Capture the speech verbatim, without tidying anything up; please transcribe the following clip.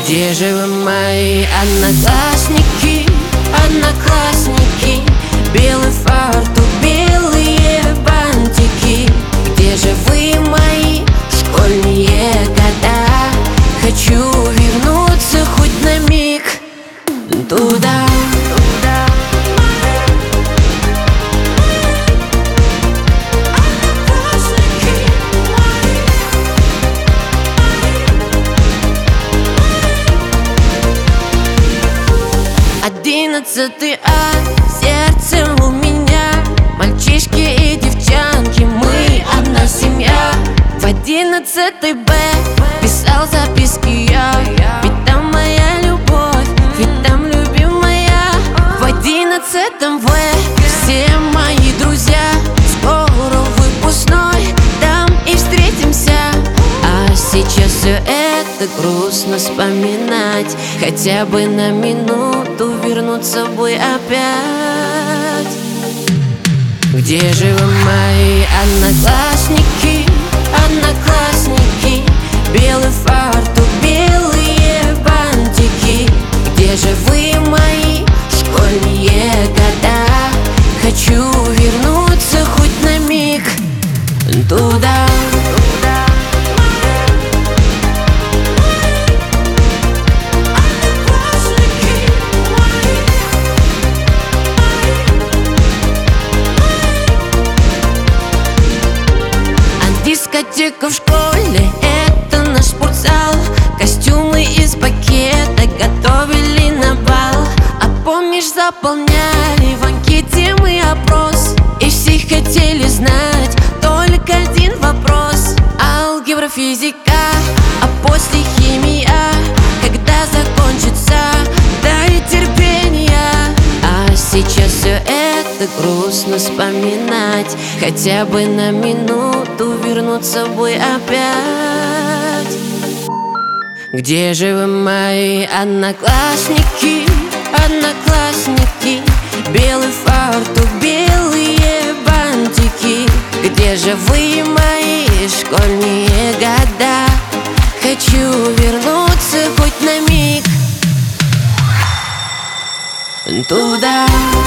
Где же вы, мои одноклассники, одноклассники? Белый фартук, белые бантики. Где же вы, мои школьные года? Хочу вернуться хоть на миг туда. Одиннадцатый А, сердце у меня, мальчишки и девчонки, мы одна семья. В одиннадцатый Б писал записки я, ведь там моя любовь, ведь там любимая. В одиннадцатом В все мои друзья, скоро выпускной, там и встретимся. А сейчас все это грустно вспоминать, хотя бы на минуту вернуться бы опять. Где же вы, мои одноклассники, одноклассники? Белый фартук, белые бантики. Где же вы, мои школьные года? Хочу вернуться хоть на миг туда. Дискотека в школе — это наш спортзал. Костюмы из пакета готовили на бал. А помнишь, заполняли в анкете мы опрос, и все хотели знать только один вопрос: алгебра, физика, а после химия. Когда закончится, дай терпения. А сейчас все это грустно вспоминать, хотя бы на минуту вернуться бы опять. Где же вы, мои одноклассники, одноклассники? Белый фартук, белые бантики. Где же вы, мои школьные года? Хочу вернуться хоть на миг туда.